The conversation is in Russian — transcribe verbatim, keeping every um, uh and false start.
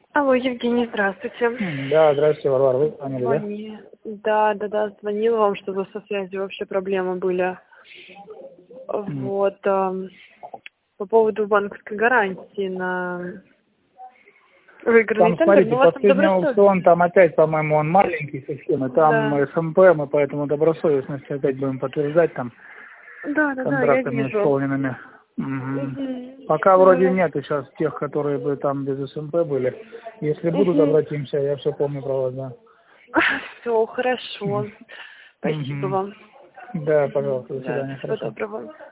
Алло, Евгений, здравствуйте. Да, здравствуйте, Варвара, вы звонили, Звони. Да, да, да, звонила вам, чтобы со связью вообще проблемы были. Mm. Вот. эм, по поводу банковской гарантии на выигранный Там, тендер, смотрите, ну у вас там последний аукцион, добросовестность. там опять, по-моему, он маленький со схемы, там Да. СМП, мы поэтому добросовестность опять будем подтверждать там Да, да, да, я контрактами вижу. исполненными. Мгм. Угу. Пока вроде Ну, нет сейчас тех, которые бы там без СМП были. Если будут, угу. обратимся, я все помню про вас, да. Все, хорошо. Мгм. Спасибо Мгм. вам. Да, пожалуйста, до Да, свидания, всего хорошо. доброго.